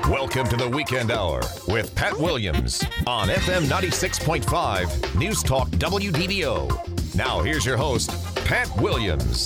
Welcome to the Weekend Hour with Pat Williams on FM 96.5 News Talk WDBO. Now here's your host, Pat Williams.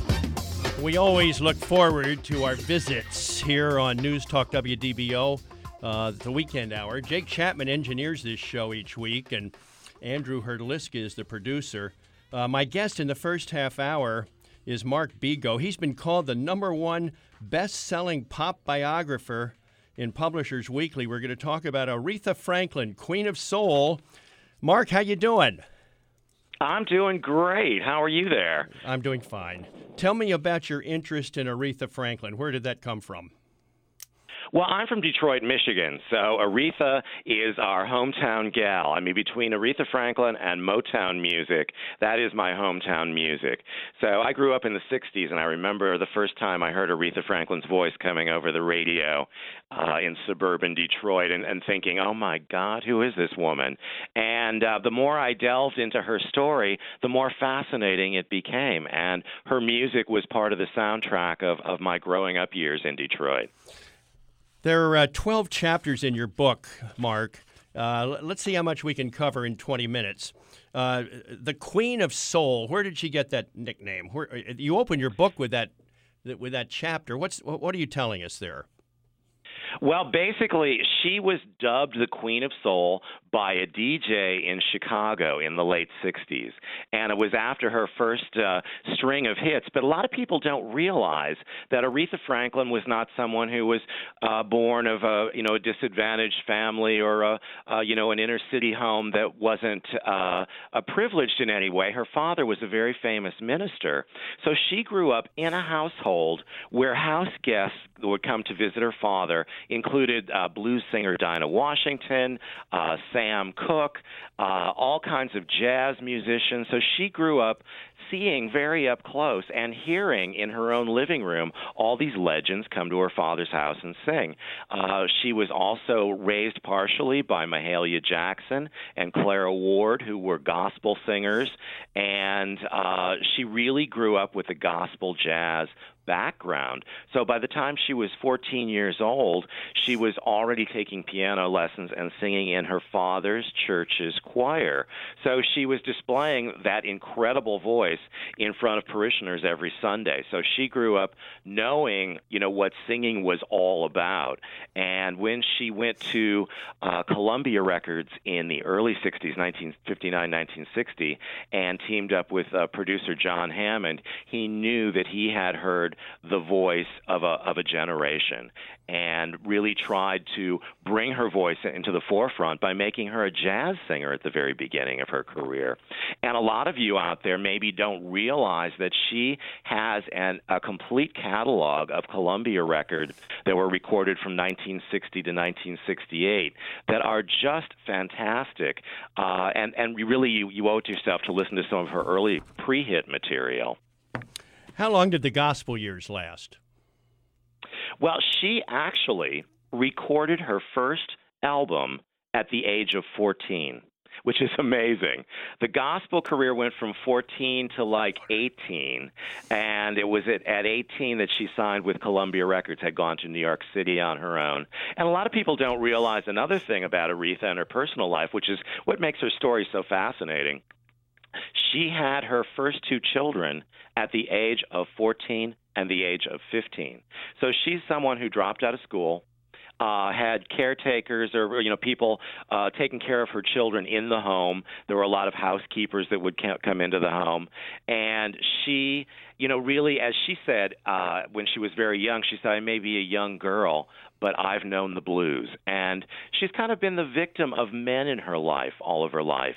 We always look forward to our visits here on News Talk WDBO, the Weekend Hour. Jake Chapman engineers this show each week, and Andrew Herdliska is the producer. My guest in the first half hour is Mark Bego. He's been called the #1 best-selling pop biographer in Publishers Weekly. We're going to talk about Aretha Franklin, Queen of Soul. Mark, how you doing? I'm doing great. How are you there? I'm doing fine. Tell me about your interest in Aretha Franklin. Where did that come from? Well, I'm from Detroit, Michigan, so Aretha is our hometown gal. I mean, between Aretha Franklin and Motown music, that is my hometown music. So I grew up in the 60s, and I remember the first time I heard Aretha Franklin's voice coming over the radio in suburban Detroit and thinking, oh, my God, who is this woman? And the more I delved into her story, the more fascinating it became. And her music was part of the soundtrack of my growing up years in Detroit. There are 12 chapters in your book, Mark. Let's see how much we can cover in 20 minutes. The Queen of Soul, where did she get that nickname? You open your book with that chapter. What are you telling us there? Well, basically, she was dubbed the Queen of Soul by a DJ in Chicago in the late 60s. And it was after her first string of hits. But a lot of people don't realize that Aretha Franklin was not someone who was born of a disadvantaged family or an inner city home that wasn't privileged in any way. Her father was a very famous minister. So she grew up in a household where house guests would come to visit her father, included blues singer Dinah Washington, Sam Cooke, all kinds of jazz musicians. So she grew up seeing very up close and hearing in her own living room all these legends come to her father's house and sing. She was also raised partially by Mahalia Jackson and Clara Ward, who were gospel singers, and she really grew up with the gospel jazz background. So by the time she was 14 years old, she was already taking piano lessons and singing in her father's church's choir. So she was displaying that incredible voice in front of parishioners every Sunday. So she grew up knowing, what singing was all about. And when she went to Columbia Records in the early 60s, 1959, 1960, and teamed up with producer John Hammond, he knew that he had heard the voice of a generation and really tried to bring her voice into the forefront by making her a jazz singer at the very beginning of her career. And a lot of you out there maybe don't realize that she has a complete catalog of Columbia records that were recorded from 1960 to 1968 that are just fantastic. And really, you owe it to yourself to listen to some of her early pre-hit material. How long did the gospel years last? Well, she actually recorded her first album at the age of 14, which is amazing. The gospel career went from 14 to 18, and it was at 18 that she signed with Columbia Records, had gone to New York City on her own. And a lot of people don't realize another thing about Aretha and her personal life, which is what makes her story so fascinating. She had her first two children at the age of 14 and the age of 15. So she's someone who dropped out of school, had caretakers or people taking care of her children in the home. There were a lot of housekeepers that would come into the home. And she, really, as she said, when she was very young, she said, I may be a young girl, but I've known the blues. And she's kind of been the victim of men in her life, all of her life.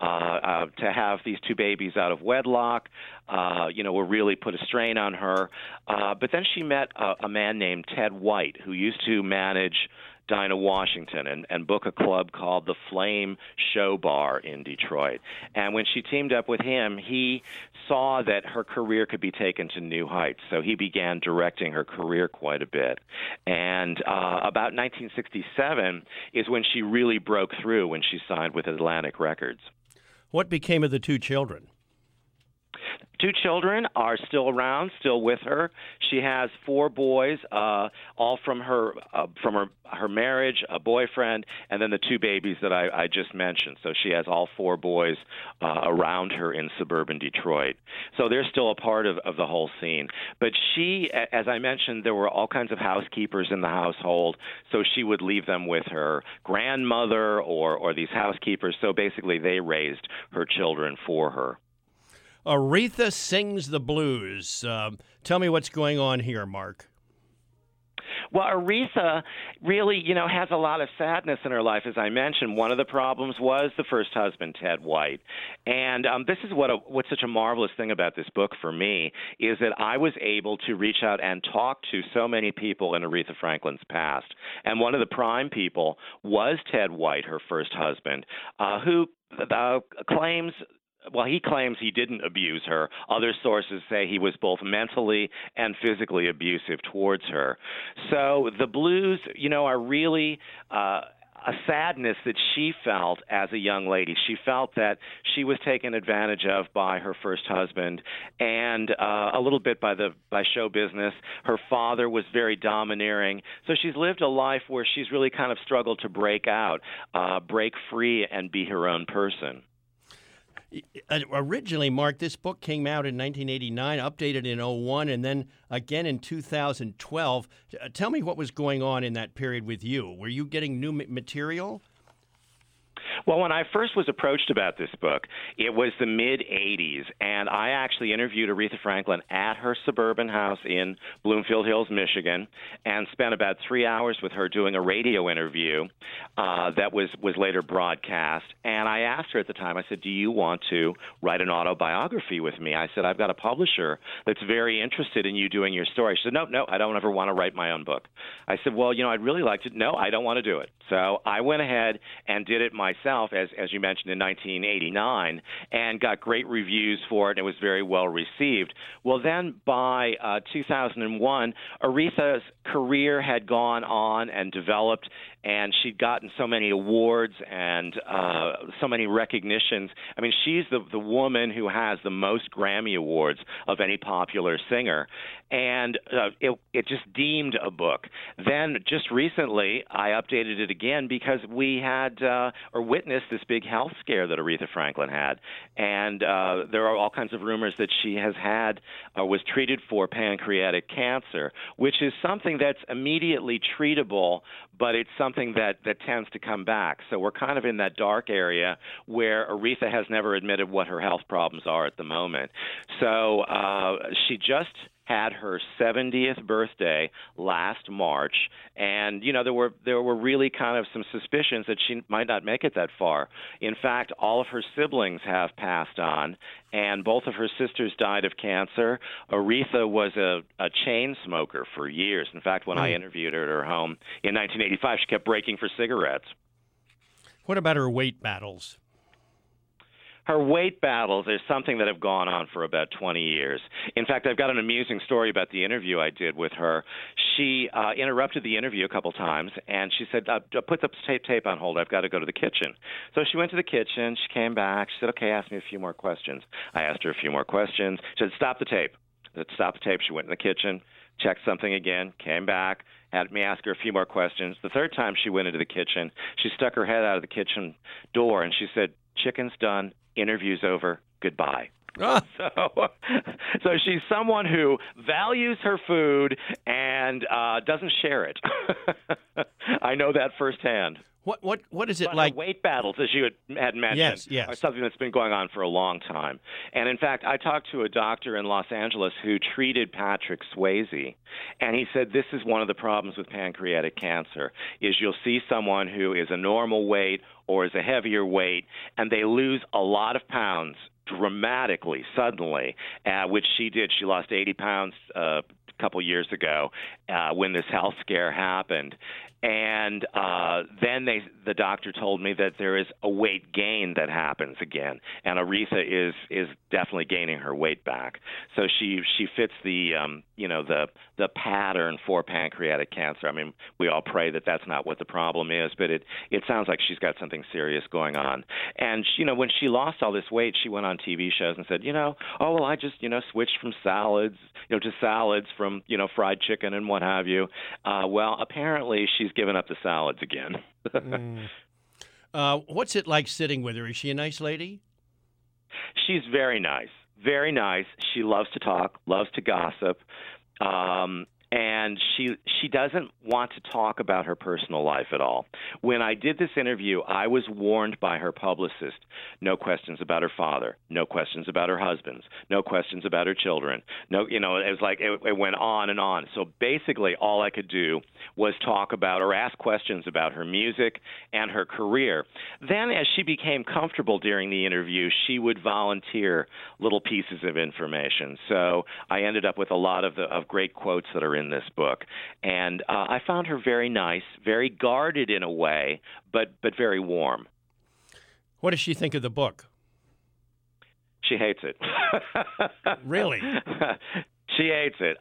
To have these two babies out of wedlock, will really put a strain on her. But then she met a man named Ted White, who used to manage Dinah Washington and book a club called the Flame Show Bar in Detroit. And when she teamed up with him, he saw that her career could be taken to new heights. So he began directing her career quite a bit. And about 1967 is when she really broke through, when she signed with Atlantic Records. What became of the two children? Two children are still around, still with her. She has four boys, all from her marriage, a boyfriend, and then the two babies that I just mentioned. So she has all four boys around her in suburban Detroit. So they're still a part of the whole scene. But she, as I mentioned, there were all kinds of housekeepers in the household, so she would leave them with her grandmother or these housekeepers. So basically they raised her children for her. Aretha Sings the Blues. Tell me what's going on here, Mark. Well, Aretha really, has a lot of sadness in her life, as I mentioned. One of the problems was the first husband, Ted White. And this is what's such a marvelous thing about this book for me, is that I was able to reach out and talk to so many people in Aretha Franklin's past. And one of the prime people was Ted White, her first husband, who claims... Well, he claims he didn't abuse her. Other sources say he was both mentally and physically abusive towards her. So the blues, are really a sadness that she felt as a young lady. She felt that she was taken advantage of by her first husband and a little bit by show business. Her father was very domineering. So she's lived a life where she's really kind of struggled to break out, break free, and be her own person. Originally, Mark, this book came out in 1989, updated in 2001, and then again in 2012. Tell me what was going on in that period with you. Were you getting new material? Well, when I first was approached about this book, it was the mid-'80s, and I actually interviewed Aretha Franklin at her suburban house in Bloomfield Hills, Michigan, and spent about 3 hours with her doing a radio interview that was later broadcast. And I asked her at the time, I said, do you want to write an autobiography with me? I said, I've got a publisher that's very interested in you doing your story. She said, no, I don't ever want to write my own book. I said, well, I'd really like to. No, I don't want to do it. So I went ahead and did it myself, as you mentioned, in 1989, and got great reviews for it, and it was very well received. Well, then by 2001, Aretha's career had gone on and developed, and she'd gotten so many awards and so many recognitions. I mean, she's the woman who has the most Grammy Awards of any popular singer, and it just deemed a book. Then just recently, I updated it again because we had or witnessed this big health scare that Aretha Franklin had, and there are all kinds of rumors that she has had or was treated for pancreatic cancer, which is something that's immediately treatable, but it's something that tends to come back. So we're kind of in that dark area where Aretha has never admitted what her health problems are at the moment. So she just had her 70th birthday last March, and there were really kind of some suspicions that she might not make it that far. In fact, all of her siblings have passed on, and both of her sisters died of cancer. Aretha was a chain smoker for years. In fact, when I interviewed her at her home in 1985, she kept breaking for cigarettes. What about her weight battles? Her weight battles is something that have gone on for about 20 years. In fact, I've got an amusing story about the interview I did with her. She interrupted the interview a couple times, and she said, put the tape on hold. I've got to go to the kitchen. So she went to the kitchen. She came back. She said, okay, ask me a few more questions. I asked her a few more questions. She said, stop the tape. I said, stop the tape. She went in the kitchen, checked something again, came back, had me ask her a few more questions. The third time she went into the kitchen, she stuck her head out of the kitchen door, and she said, chicken's done. Interview's over. Goodbye. Ah. So she's someone who values her food and doesn't share it. I know that firsthand. What is it but like? Weight battles, as you had mentioned, yes. are something that's been going on for a long time. And in fact, I talked to a doctor in Los Angeles who treated Patrick Swayze, and he said this is one of the problems with pancreatic cancer, is you'll see someone who is a normal weight or is a heavier weight, and they lose a lot of pounds dramatically, suddenly, which she did. She lost 80 pounds a couple years ago, when this health scare happened. And then the doctor told me that there is a weight gain that happens again, and Aretha is definitely gaining her weight back. So she fits the the pattern for pancreatic cancer. I mean, we all pray that that's not what the problem is, but it sounds like she's got something serious going on. And when she lost all this weight, she went on TV shows and said, oh well, I just switched from salads to salads from fried chicken and what have you. Well, apparently she's given up the salads again. What's it like sitting with her? Is she a nice lady? She's very nice. Very nice. She loves to talk, loves to gossip. And she doesn't want to talk about her personal life at all. When I did this interview, I was warned by her publicist, no questions about her father, no questions about her husbands, no questions about her children. No, it was like it went on and on. So basically all I could do was talk about or ask questions about her music and her career. Then as she became comfortable during the interview, she would volunteer little pieces of information. So I ended up with a lot of great quotes that are in this book. And I found her very nice, very guarded in a way, but very warm. What does she think of the book? She hates it. Really? She hates it.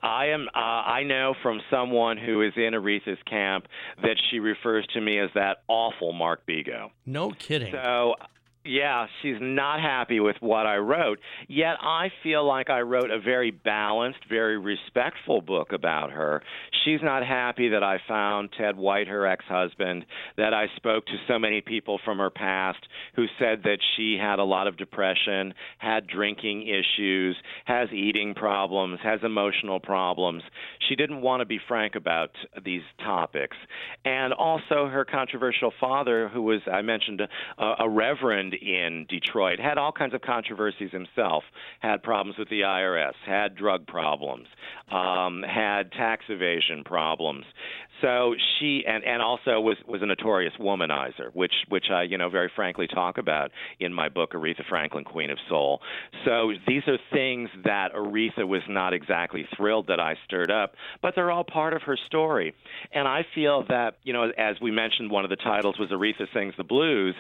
I know from someone who is in Aretha's camp that she refers to me as that awful Mark Bego. No kidding. So, yeah, she's not happy with what I wrote, yet I feel like I wrote a very balanced, very respectful book about her. She's not happy that I found Ted White, her ex-husband, that I spoke to so many people from her past who said that she had a lot of depression, had drinking issues, has eating problems, has emotional problems. She didn't want to be frank about these topics. And also her controversial father, who was, I mentioned, a reverend in Detroit, had all kinds of controversies himself, had problems with the IRS, had drug problems, had tax evasion problems. So she and also was a notorious womanizer, which I very frankly talk about in my book Aretha Franklin, Queen of Soul. So these are things that Aretha was not exactly thrilled that I stirred up, but they're all part of her story. And I feel that as we mentioned, one of the titles was Aretha Sings the Blues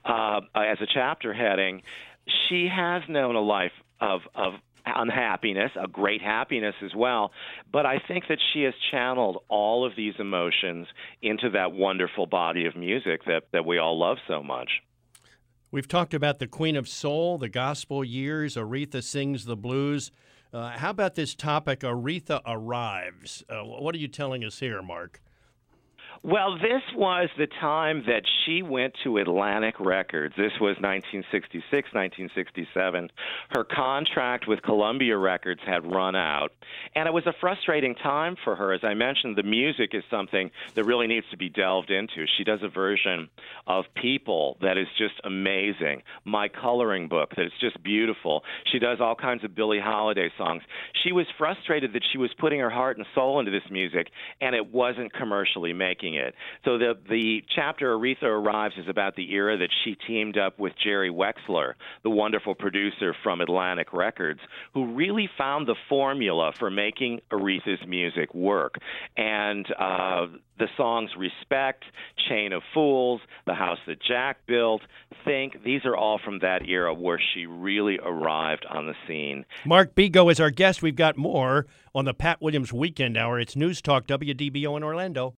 as a chapter heading. She has known a life of unhappiness, a great happiness as well, but I think that she has channeled all of these emotions into that wonderful body of music that we all love so much. We've talked about the Queen of Soul, the gospel years, Aretha Sings the Blues. How about this topic, Aretha Arrives? What are you telling us here, Mark? Well, this was the time that she went to Atlantic Records. This was 1966, 1967. Her contract with Columbia Records had run out, and it was a frustrating time for her. As I mentioned, the music is something that really needs to be delved into. She does a version of People that is just amazing. My Coloring Book, that is just beautiful. She does all kinds of Billie Holiday songs. She was frustrated that she was putting her heart and soul into this music, and it wasn't commercially making it. So the chapter Aretha Arrives is about the era that she teamed up with Jerry Wexler, the wonderful producer from Atlantic Records, who really found the formula for making Aretha's music work. And the songs Respect, Chain of Fools, The House That Jack Built, Think, these are all from that era where she really arrived on the scene. Mark Bego is our guest. We've got more on the Pat Williams Weekend Hour. It's News Talk WDBO in Orlando.